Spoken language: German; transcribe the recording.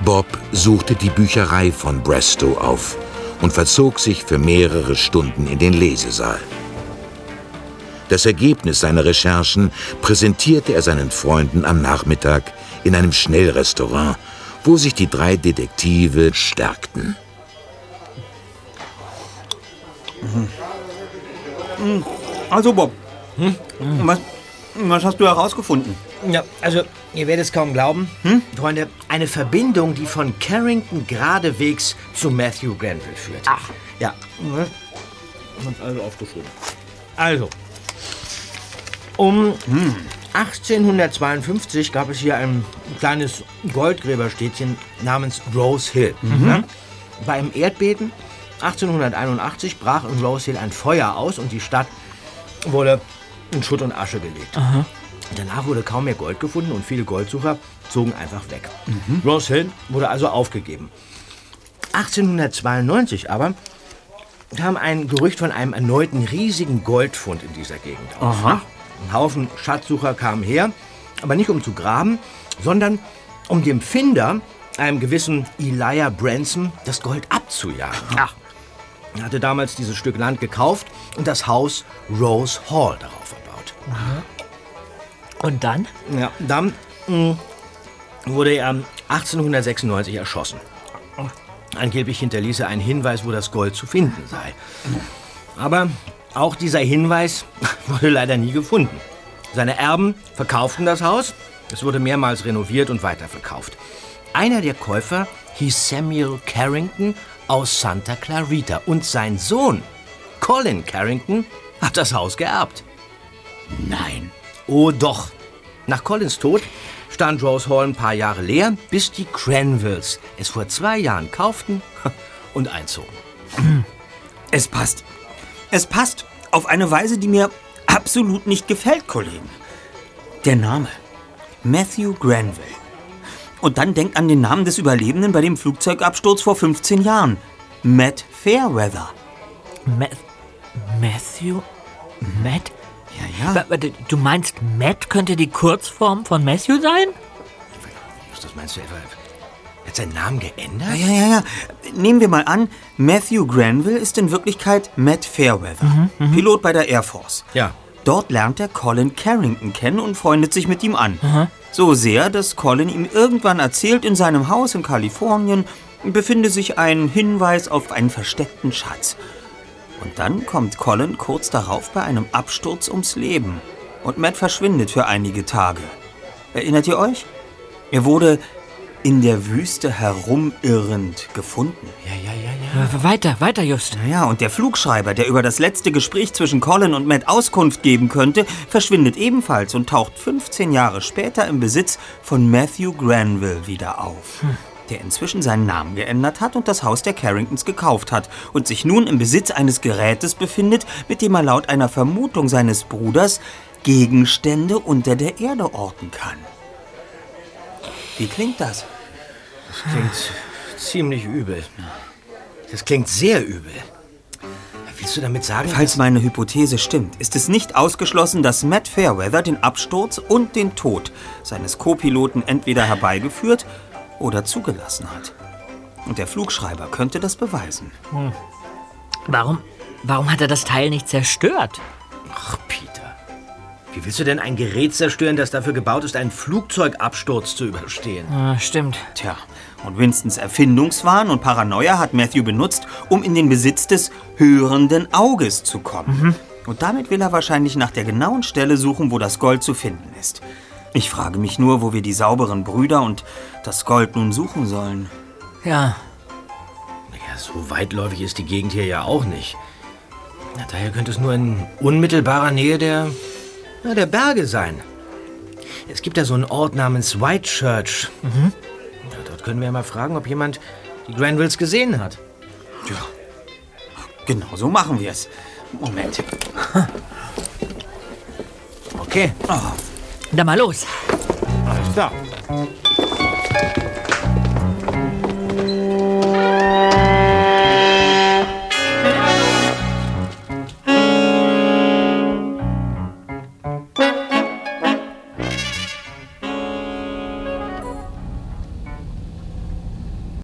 Bob suchte die Bücherei von Bristow auf und verzog sich für mehrere Stunden in den Lesesaal. Das Ergebnis seiner Recherchen präsentierte er seinen Freunden am Nachmittag in einem Schnellrestaurant, wo sich die 3 Detektive stärkten. Also Bob, was hast du herausgefunden? Ja, also, ihr werdet es kaum glauben, Freunde, eine Verbindung, die von Carrington geradewegs zu Matthew Grenville führt. Ach. Ja. Hast also aufgeschrieben. Also, um 1852 gab es hier ein kleines Goldgräberstädtchen namens Rose Hill. Ja? Bei einem Erdbeben 1881 brach in Rose Hill ein Feuer aus und die Stadt wurde in Schutt und Asche gelegt. Aha. Danach wurde kaum mehr Gold gefunden und viele Goldsucher zogen einfach weg. Rose Hill wurde also aufgegeben. 1892 aber kam ein Gerücht von einem erneuten riesigen Goldfund in dieser Gegend auf. Aha. Ein Haufen Schatzsucher kamen her, aber nicht um zu graben, sondern um dem Finder, einem gewissen Elijah Branson, das Gold abzujagen. Ach. Er hatte damals dieses Stück Land gekauft und das Haus Rose Hall darauf erbaut. Und dann? Ja, dann wurde er 1896 erschossen. Angeblich hinterließ er einen Hinweis, wo das Gold zu finden sei. Aber auch dieser Hinweis wurde leider nie gefunden. Seine Erben verkauften das Haus. Es wurde mehrmals renoviert und weiterverkauft. Einer der Käufer hieß Samuel Carrington aus Santa Clarita. Und sein Sohn, Colin Carrington, hat das Haus geerbt. Nein. Oh doch. Nach Collins Tod stand Rose Hall ein paar Jahre leer, bis die Grenvilles es vor 2 Jahren kauften und einzogen. Es passt. Es passt auf eine Weise, die mir absolut nicht gefällt, Kollegen. Der Name. Matthew Grenville. Und dann denkt an den Namen des Überlebenden bei dem Flugzeugabsturz vor 15 Jahren. Matt Fairweather. Matthew? Matt? Ja. Du meinst, Matt könnte die Kurzform von Matthew sein? Was meinst du etwa? Hat seinen Namen geändert? Ja. Nehmen wir mal an, Matthew Grenville ist in Wirklichkeit Matt Fairweather, Pilot bei der Air Force. Ja. Dort lernt er Colin Carrington kennen und freundet sich mit ihm an. So sehr, dass Colin ihm irgendwann erzählt, in seinem Haus in Kalifornien befinde sich ein Hinweis auf einen versteckten Schatz. Und dann kommt Colin kurz darauf bei einem Absturz ums Leben. Und Matt verschwindet für einige Tage. Erinnert ihr euch? Er wurde in der Wüste herumirrend gefunden. Ja. Weiter, Just. Naja, und der Flugschreiber, der über das letzte Gespräch zwischen Colin und Matt Auskunft geben könnte, verschwindet ebenfalls und taucht 15 Jahre später im Besitz von Matthew Grenville wieder auf. Der inzwischen seinen Namen geändert hat und das Haus der Carringtons gekauft hat und sich nun im Besitz eines Gerätes befindet, mit dem er laut einer Vermutung seines Bruders Gegenstände unter der Erde orten kann. Wie klingt das? Das klingt ziemlich übel. Das klingt sehr übel. Willst du damit sagen, Falls meine Hypothese stimmt, ist es nicht ausgeschlossen, dass Matt Fairweather den Absturz und den Tod seines Co-Piloten entweder herbeigeführt oder zugelassen hat. Und der Flugschreiber könnte das beweisen. Warum hat er das Teil nicht zerstört? Ach, Peter. Wie willst du denn ein Gerät zerstören, das dafür gebaut ist, einen Flugzeugabsturz zu überstehen? Stimmt. Tja, und Winstons Erfindungswahn und Paranoia hat Matthew benutzt, um in den Besitz des hörenden Auges zu kommen. Und damit will er wahrscheinlich nach der genauen Stelle suchen, wo das Gold zu finden ist. Ich frage mich nur, wo wir die sauberen Brüder und das Gold nun suchen sollen. Ja. Naja, so weitläufig ist die Gegend hier ja auch nicht. Na, daher könnte es nur in unmittelbarer Nähe der Berge sein. Es gibt da so einen Ort namens Whitechurch. Ja, dort können wir ja mal fragen, ob jemand die Grenvilles gesehen hat. Ja, genau so machen wir es. Moment. Okay. Dann mal los. Alles klar.